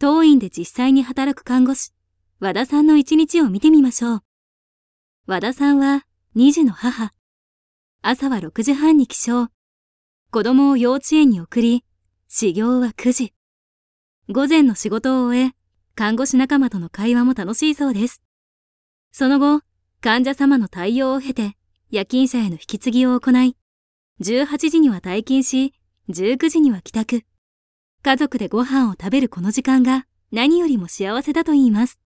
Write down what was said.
当院で実際に働く看護師、和田さんの一日を見てみましょう。和田さんは2児の母。朝は6時半に起床。子供を幼稚園に送り、始業は9時。午前の仕事を終え、看護師仲間との会話も楽しいそうです。その後、患者様の対応を経て、夜勤者への引き継ぎを行い、18時には退勤し、19時には帰宅。家族でご飯を食べるこの時間が何よりも幸せだと言います。